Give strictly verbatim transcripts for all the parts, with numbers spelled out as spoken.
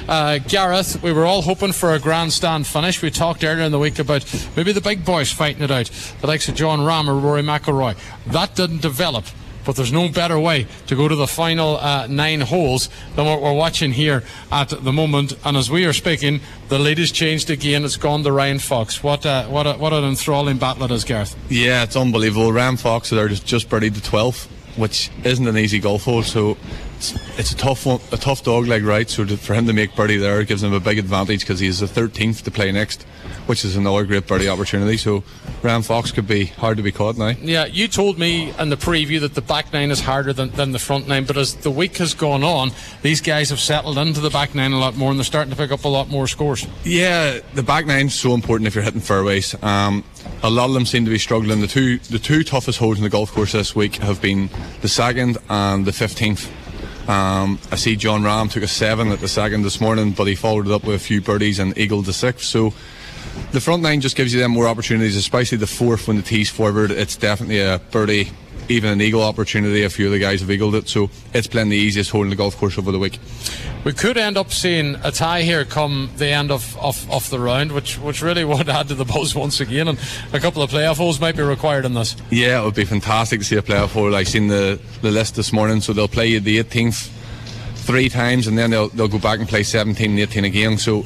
Uh, Gareth, we were all hoping for a grandstand finish. We talked earlier in the week about maybe the big boys fighting it out, the likes of John Rahm or Rory McIlroy. That didn't develop. But there's no better way to go to the final uh, nine holes than what we're watching here at the moment. And as we are speaking, the lead has changed again. It's gone to Ryan Fox. What uh, what a, what an enthralling battle it is, Gareth. Yeah, it's unbelievable. Ryan Fox are just, just birdied the twelfth, which isn't an easy golf hole. So it's, it's a tough one, a tough dog leg right. So to, for him to make birdie there, it gives him a big advantage because he's the thirteenth to play next, which is another great birdie opportunity. So Ryan Fox could be hard to be caught now. Yeah, you told me in the preview that the back nine is harder than, than the front nine, but as the week has gone on, these guys have settled into the back nine a lot more and they're starting to pick up a lot more scores. Yeah, the back nine's so important if you're hitting fairways. Um, a lot of them seem to be struggling. The two the two toughest holes in the golf course this week have been the second and the fifteenth. Um, I see John Rahm took a seven at the second this morning, but he followed it up with a few birdies and eagled the sixth. So the front nine just gives you them more opportunities, especially the fourth when the tee's forward. It's definitely a birdie, even an eagle opportunity. A few of the guys have eagled it, so it's playing the easiest hole in the golf course over the week. We could end up seeing a tie here come the end of, of, of the round, which which really would add to the buzz once again, and a couple of playoff holes might be required in this. Yeah, it would be fantastic to see a playoff hole. I've seen the, the list this morning, so they'll play the eighteenth three times, and then they'll, they'll go back and play seventeen and eighteen again. So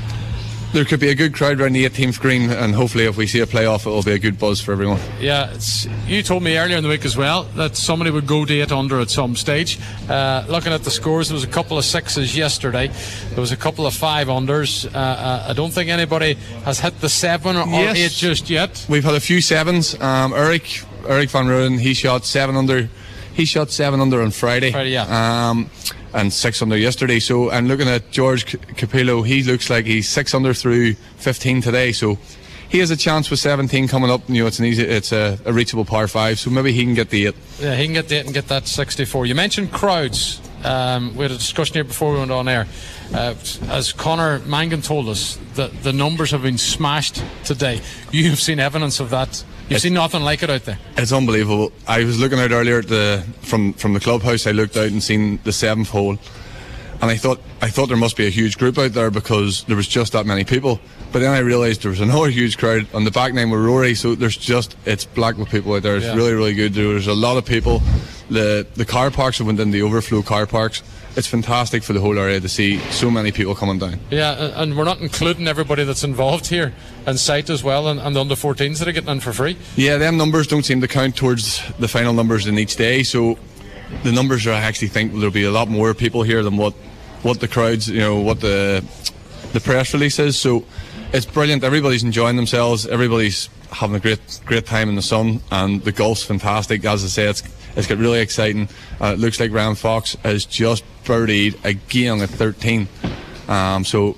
there could be a good crowd around the eighteenth green, and hopefully if we see a playoff it'll be a good buzz for everyone. Yeah, it's, you told me earlier in the week as well that somebody would go to eight under at some stage. Uh, looking at the scores, there was a couple of sixes yesterday, there was a couple of five unders. uh, uh, I don't think anybody has hit the seven or, yes. or eight just yet. We've had a few sevens. um, Eric Eric Van Rooyen, he shot seven under he shot seven under on Friday, Friday yeah. um, and six under yesterday. So, and looking at George Capello, he looks like he's six under through fifteen today. So he has a chance with seventeen coming up. You know, it's an easy, it's a, a reachable par five. So maybe he can get the eight. Yeah, he can get the eight and get that sixty-four. You mentioned crowds. Um, we had a discussion here before we went on air. Uh, as Conor Mangan told us, the the numbers have been smashed today. You have seen evidence of that. You've it's, seen nothing like it out there. It's unbelievable. I was looking out earlier at the from from the clubhouse. I looked out and seen the seventh hole, and I thought I thought there must be a huge group out there because there was just that many people. But then I realised there was another huge crowd on the back nine with Rory. So there's just it's black with people out there. It's yeah. really really good. There's a lot of people. The the car parks have went in the overflow car parks. It's fantastic for the whole area to see so many people coming down. Yeah, and we're not including everybody that's involved here and sight as well, and, and the under fourteens that are getting in for free. Yeah, them numbers don't seem to count towards the final numbers in each day, so the numbers are, I actually think there'll be a lot more people here than what what the crowds, you know, what the the press release is. So it's brilliant. Everybody's enjoying themselves. Everybody's having a great great time in the sun, and the golf's fantastic. As I say, it's it's got really exciting. Uh, it looks like Ryan Fox has just birdied again at thirteen, um, so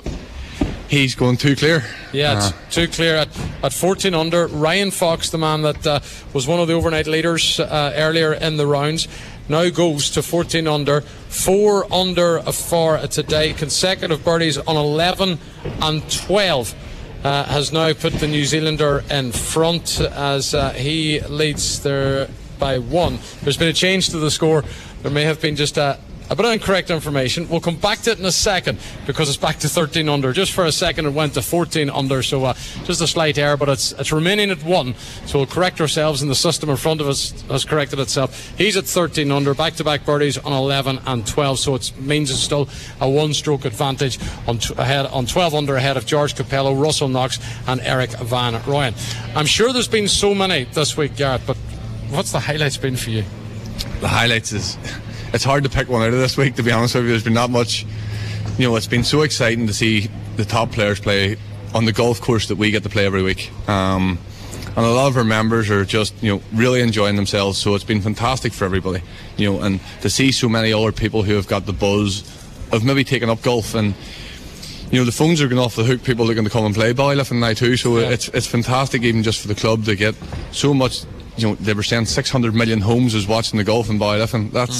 he's going too clear. Yeah, it's uh, too clear at, at fourteen under. Ryan Fox, the man that uh, was one of the overnight leaders uh, earlier in the rounds, now goes to fourteen under, four under for today. Consecutive birdies on eleven and twelve. Uh, has now put the New Zealander in front as uh, he leads there by one. There's been a change to the score. There may have been just a, a bit of incorrect information. We'll come back to it in a second because it's back to thirteen under. Just for a second it went to fourteen under, so uh, just a slight error, but it's it's remaining at one. So we'll correct ourselves, and the system in front of us has corrected itself. He's at thirteen under, back-to-back birdies on eleven and twelve, so it means it's still a one-stroke advantage on t- ahead on twelve under ahead of George Capello, Russell Knox and Eric Van Rooyen. I'm sure there's been so many this week, Gareth, but what's the highlights been for you? The highlights is it's hard to pick one out of this week, to be honest with you. There's been not much. You know, it's been so exciting to see the top players play on the golf course that we get to play every week, um, and a lot of our members are just, you know, really enjoying themselves. So it's been fantastic for everybody, you know, and to see so many other people who have got the buzz of maybe taking up golf. And you know, the phones are going off the hook, people looking to come and play Ballylifton now too. So yeah. it's it's fantastic, even just for the club, to get so much. You know, they were saying six hundred million homes is watching the golf in Ballylifton. That's mm.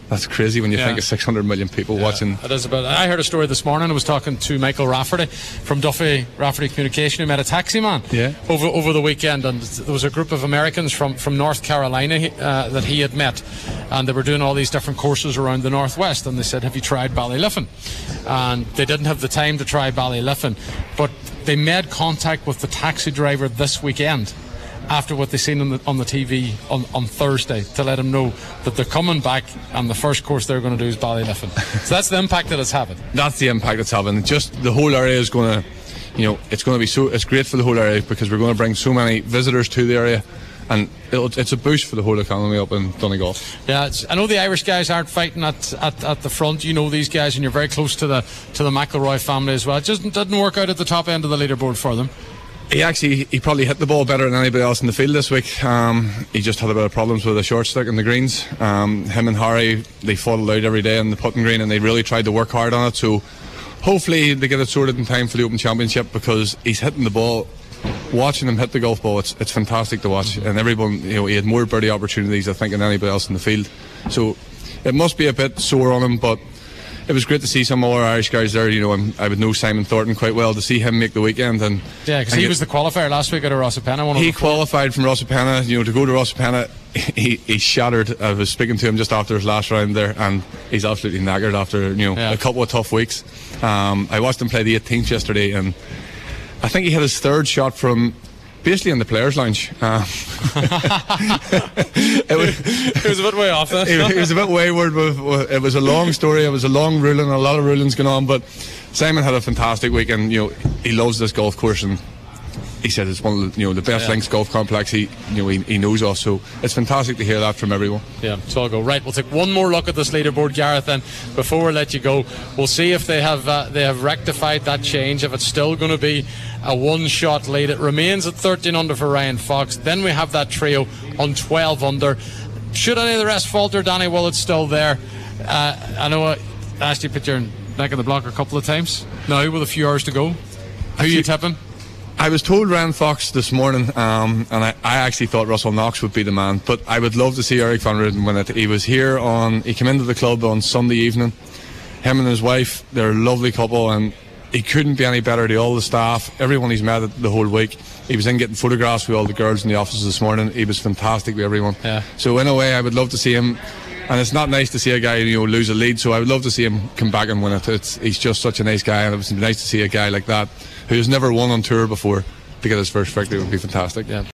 That's crazy when you Yeah. think of six hundred million people watching. It is about. I heard a story this morning. I was talking to Michael Rafferty from Duffy Rafferty Communication, who met a taxi man Yeah. over over the weekend, and there was a group of Americans from from North Carolina uh, that he had met, and they were doing all these different courses around the northwest. And they said, "Have you tried Ballyliffin?" And they didn't have the time to try Ballyliffin, but they made contact with the taxi driver this weekend, after what they seen on the on the T V on, on Thursday, to let them know that they're coming back and the first course they're going to do is Ballyliffin. So that's the impact that it's having. That's the impact it's having. Just the whole area is going to, you know, it's going to be so. It's great for the whole area because we're going to bring so many visitors to the area, and it'll, it's a boost for the whole economy up in Donegal. Yeah, it's, I know the Irish guys aren't fighting at, at, at the front. You know these guys, and you're very close to the to the McIlroy family as well. It just didn't work out at the top end of the leaderboard for them. He actually, he probably hit the ball better than anybody else in the field this week. Um, he just had a bit of problems with the short stick and the greens. Um, him and Harry, they fought it out every day on the putting green, and they really tried to work hard on it. So hopefully they get it sorted in time for the Open Championship, because he's hitting the ball. Watching him hit the golf ball, it's it's fantastic to watch. And everyone, you know, he had more birdie opportunities, I think, than anybody else in the field. So it must be a bit sore on him, but it was great to see some more Irish guys there. You know, I'm, I would know Simon Thornton quite well, to see him make the weekend. And yeah, because he was the qualifier last week at a Rossapena. He qualified from Rossapena. You know, to go to Rossapena, he, he shattered. I was speaking to him just after his last round there, and he's absolutely knackered after, you know, yeah. a couple of tough weeks. Um, I watched him play the eighteenth yesterday, and I think he had his third shot from basically in the players' lounge. Um, it, was, it was a bit way off. Then. it, it was a bit wayward. With, it was a long story. It was a long ruling. A lot of rulings going on. But Simon had a fantastic weekend. You know, he loves this golf course, and he said it's one of the, you know, the best yeah. links golf complex he you know he, he knows of. So it's fantastic to hear that from everyone. Yeah, so I'll go right. We'll take one more look at this leaderboard, Gareth, and before we let you go, we'll see if they have uh, they have rectified that change. If it's still going to be a one-shot lead, it remains at thirteen under for Ryan Fox. Then we have that trio on twelve under. Should any of the rest falter, Danny, well, it's still there. Uh, I know I asked you to put your neck in the block a couple of times. Now, with a few hours to go, who are you tipping? I was told Ryan Fox this morning, um, and I, I actually thought Russell Knox would be the man, but I would love to see Eric Van Rooyen win it. He was here on, he came into the club on Sunday evening. Him and his wife, they're a lovely couple, and he couldn't be any better to all the staff, everyone he's met the whole week. He was in getting photographs with all the girls in the offices this morning. He was fantastic with everyone. Yeah. So in a way, I would love to see him. And it's not nice to see a guy, you know, lose a lead, so I would love to see him come back and win it. It's, he's just such a nice guy, and it was nice to see a guy like that who has never won on tour before to get his first victory. Would be fantastic. Yeah.